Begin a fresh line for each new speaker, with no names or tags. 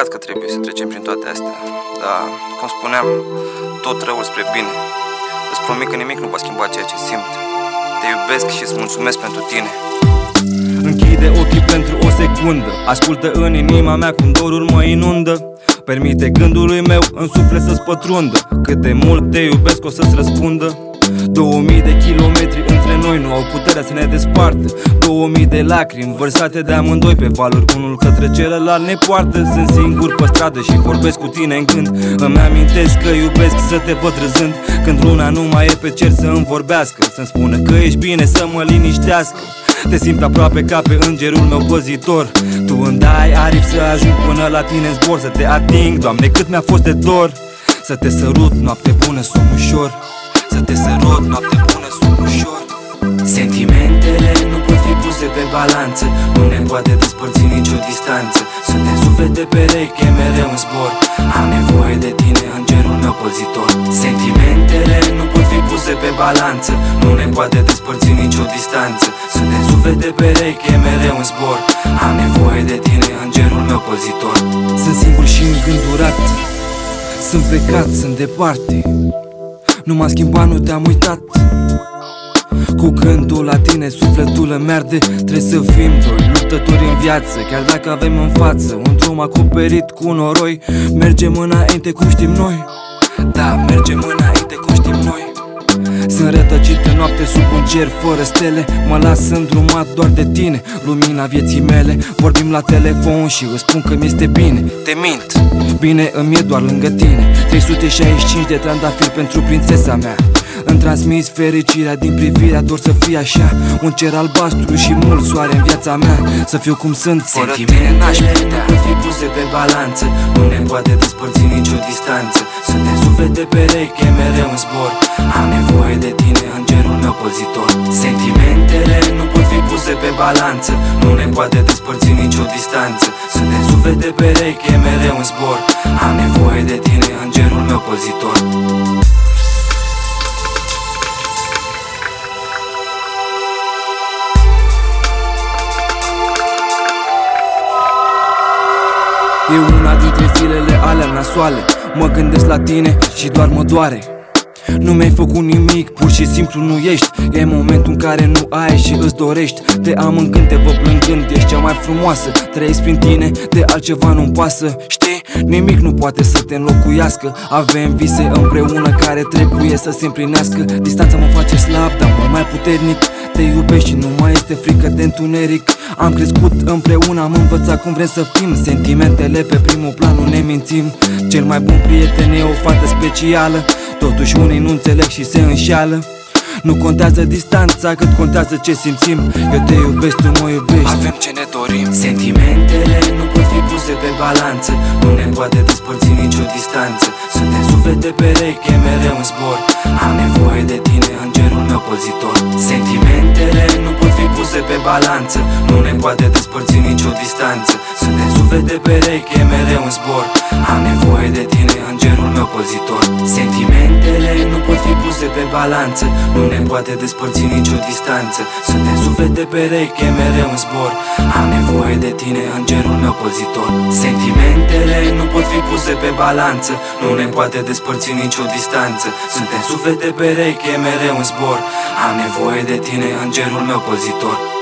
știat că trebuie să trecem prin toate astea, dar, cum spuneam, tot răul spre bine. Îți promit că nimic nu va schimba ceea ce simt. Te iubesc și îți mulțumesc pentru tine.
Închide ochii pentru o secundă, ascultă în inima mea cum dorul mă inundă. Permite gândului meu în suflet să-ți pătrundă. Cât de mult te iubesc o să-ți răspundă. 2000 de kilometri între noi nu au puterea să ne despartă. 2000 de lacrimi vărsate de amândoi pe valuri, unul către celălalt ne poartă. Sunt singur pe stradă și vorbesc cu tine în gând. Îmi amintesc că iubesc să te văd râzând. Când luna nu mai e pe cer să îmi vorbească, să-mi spună că ești bine, să mă liniștească. Te simt aproape ca pe îngerul meu păzitor. Tu îmi dai aripi să ajung până la tine în zbor. Să te ating, Doamne, cât mi-a fost de dor. Să te sărut, noapte bună, somn ușor. Să te sărut, noapte bună, somn ușor. Sentimentele nu pot fi puse pe balanță. Nu ne poate despărți nicio distanță. Suntem suflete pereche, mereu în zbor. Am nevoie de tine, îngerul meu păzitor. Sentimentele nu pot fi puse pe balanță. Nu ne poate despărți nicio distanță. Suntem suflete pereche, mereu în zbor. Am nevoie de tine, îngerul meu păzitor. Sunt singur și îngândurat. Sunt plecat, sunt departe. Nu m-am schimbat, nu te-am uitat. Cu gândul la tine, sufletul îmi arde. Trebuie să fim doi luptători în viață. Chiar dacă avem în față un drum acoperit cu noroi, mergem înainte cum știm noi. Da, mergem înainte cum știm noi. Sunt rătăcit în noapte sub un cer fără stele. Mă las îndrumat doar de tine, lumina vieții mele. Vorbim la telefon și îți spun că mi-este bine. Te mint, bine îmi e doar lângă tine. 365 de trandafiri pentru prințesa mea. Îmi transmis fericirea din privirea, doar să fie așa. Un cer albastru și mult soare în viața mea. Să fiu cum sunt, fără tine n-aș putea. Nu pot fi puse pe balanță. Nu ne poate despărți nicio distanță. Suntem suflete pereche, mereu în zbor. Am nevoie de tine, îngerul meu păzitor. Sentimentele nu pot fi puse pe balanță. Nu ne poate despărți nicio distanță. Suntem suflete pereche, mereu în zbor. Am nevoie de tine, îngerul meu păzitor. E una dintre zilele alea nasoale. Mă gândesc la tine și doar mă doare. Nu mi-ai făcut nimic, pur și simplu nu ești. E momentul în care nu ai și îți dorești. Te am în gând, te văd plângând, ești cea mai frumoasă. Trăiesc prin tine, de altceva nu-mi pasă. Știi, nimic nu poate să te înlocuiască. Avem vise împreună care trebuie să se împlinească. Distanța mă face slab, dar mult mai puternic. Te iubești și nu mai este frică de întuneric. Am crescut împreună, am învățat cum vrem să fim. Sentimentele pe primul plan, nu ne mințim. Cel mai bun prieten e o fată specială. Totuși unii nu înțeleg și se înșeală. Nu contează distanța, cât contează ce simțim. Eu te iubesc, tu mă iubești, avem ce ne dorim. Sentimentele nu pot fi puse pe balanță. Nu ne poate despărți nicio distanță. Suntem suflete pereche, mereu în zbor. Am nevoie de tine, îngerul meu păzitor. Sentimentele nu pot fi puse pe balanță. Nu ne poate despărți nicio distanță. Suntem suflete pereche, mereu în zbor. Am nevoie de tine, îngerul meu păzitor. Sentimentele nu pot fi puse pe balanță. Nu ne poate despărți nicio distanță. Suntem suflete pereche, mereu în zbor. Am nevoie de tine, îngerul meu păzitor. Sentimentele nu pot fi puse pe balanță. Nu ne poate despărți nicio distanță. Suntem suflete pereche, mereu în zbor. Am nevoie de tine, îngerul meu păzitor.